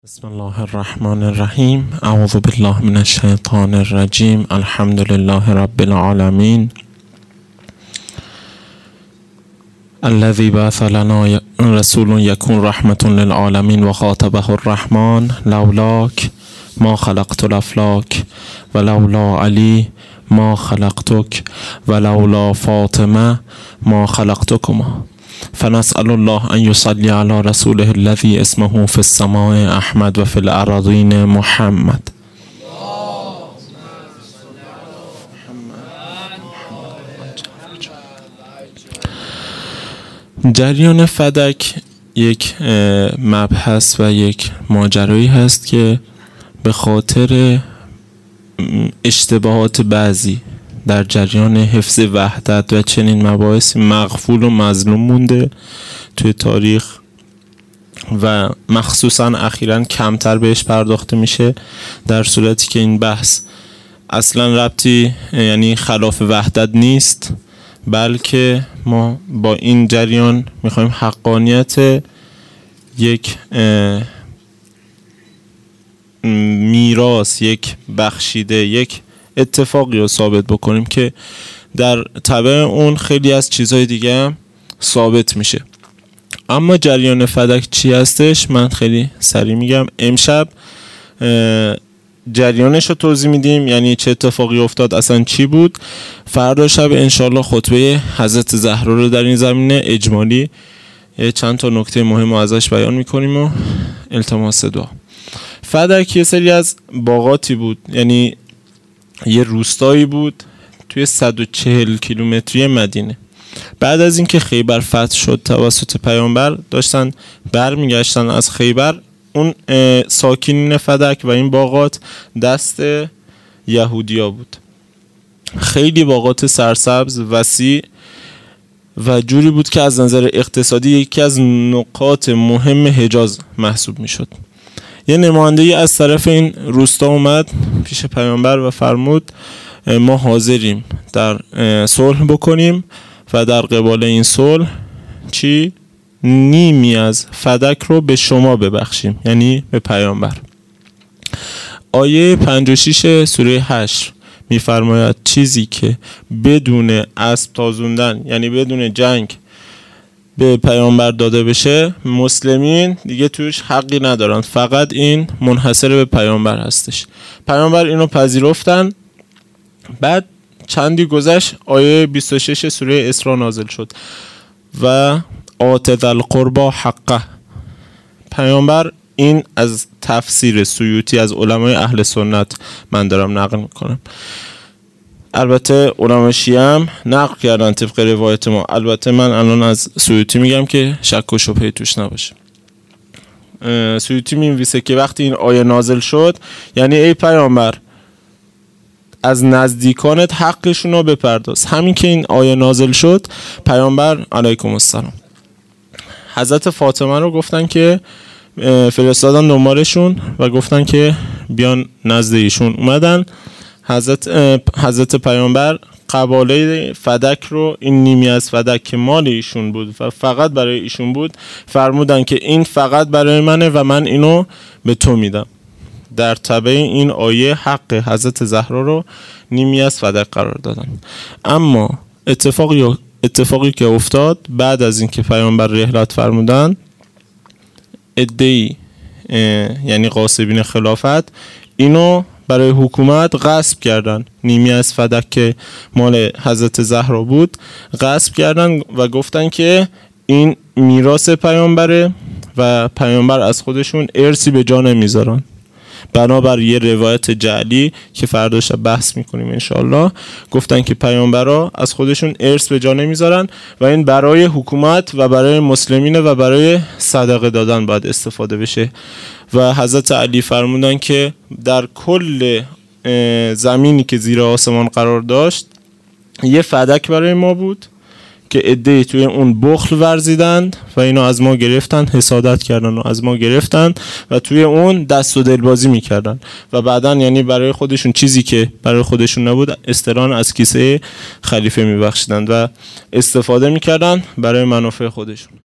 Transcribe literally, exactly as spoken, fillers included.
بسم الله الرحمن الرحیم. اعوذ بالله من الشیطان الرجیم. الحمد لله رب العالمین الذي بعث لنا رسول يكون رحمة للعالمين وخاطبه الرحمن لولاك ما خلقت الافلاک ولولا علی ما خلقتك ولولا فاطمه ما خلقتكما. فنسأل الله أن يصلي على رسوله الذي اسمه في السماء أحمد وفي الأراضين محمد. جریان فدک یک مبحث و یک ماجرایی هست که به خاطر اشتباهات بعضی در جریان حفظ وحدت و چنین مباحثی مغفول و مظلوم مونده توی تاریخ و مخصوصا اخیراً کمتر بهش پرداخته میشه، در صورتی که این بحث اصلا ربطی یعنی خلاف وحدت نیست، بلکه ما با این جریان میخوایم حقانیت یک میراث، یک بخشیده، یک اتفاقی رو ثابت بکنیم که در تبع اون خیلی از چیزهای دیگه هم ثابت میشه. اما جریان فدک چی هستش؟ من خیلی سریع میگم. امشب جریانش رو توضیح میدیم، یعنی چه اتفاقی افتاد، اصلا چی بود. فردا شب انشالله خطبه حضرت زهرا رو در این زمینه اجمالی چند تا نکته مهم رو ازش بیان میکنیم و التماس دعا. فدک یه سری از باغاتی بود، یعنی یه روستایی بود توی صد و چهل کیلومتری مدینه. بعد از اینکه خیبر فتح شد توسط پیامبر، داشتن برمیگشتن از خیبر، اون ساکنین فدک و این باغات دست یهودیا بود. خیلی باغات سرسبز وسیع و جوری بود که از نظر اقتصادی یکی از نقاط مهم حجاز محسوب می شد. یه نماینده‌ای از طرف این روستا اومد پیش پیامبر و فرمود ما حاضریم در صلح بکنیم و در قبال این صلح چی؟ نیمی از فدک رو به شما ببخشیم، یعنی به پیامبر. آیه پنجاه و شش سوره حشر میفرماید چیزی که بدون اسب تازوندن، یعنی بدون جنگ، به پیامبر داده بشه، مسلمین دیگه توش حقی ندارن، فقط این منحصر به پیامبر هستش. پیامبر اینو پذیرفتن. بعد چندی گذشت، آیه بیست و شش سوره اسراء نازل شد و آت ذی القربی حقه. پیامبر، این از تفسیر سیوطی از علمای اهل سنت من دارم نقل میکنم، البته علمای شیعه هم نقل کردن طبق روایت ما. البته من الان از سیوطی میگم که شک و شبهه توش نباشه. سیوطی می‌نویسه که وقتی این آیه نازل شد، یعنی ای پیامبر از نزدیکانت حقشون رو بپرداز. همین که این آیه نازل شد، پیامبر علیکم السلام حضرت فاطمه رو گفتن که فرستادن دنبالشون و گفتن که بیان نزد ایشون. اومدن حضرت حضرت پیامبر قباله فدک رو، این نیمی از فدک که مال ایشون بود و فقط برای ایشون بود، فرمودن که این فقط برای منه و من اینو به تو میدم. در تبع این آیه حق حضرت زهرا رو نیمی از فدک قرار دادن. اما اتفاقی اتفاقی که افتاد بعد از اینکه پیامبر رحلت فرمودن، عده‌ای یعنی غاصبین خلافت اینو برای حکومت غصب کردن. نیمی از فدک که مال حضرت زهرا بود غصب کردن و گفتن که این میراث پیامبره و پیامبر از خودشون ارثی به جا نمیذارن. بنابر یه روایت جعلی که فردا شب بحث میکنیم انشالله، گفتن که پیامبرا از خودشون ارث به جا نمیذارن و این برای حکومت و برای مسلمین و برای صدقه دادن باید استفاده بشه. و حضرت علی فرمودن که در کل زمینی که زیر آسمان قرار داشت یه فدک برای ما بود که عده‌ای توی اون بخل ورزیدند و اینو از ما گرفتن، حسادت کردن و از ما گرفتن و توی اون دست و دلبازی میکردن و بعدن یعنی برای خودشون چیزی که برای خودشون نبود استران از کیسه خلیفه میبخشیدن و استفاده میکردن برای منافع خودشون.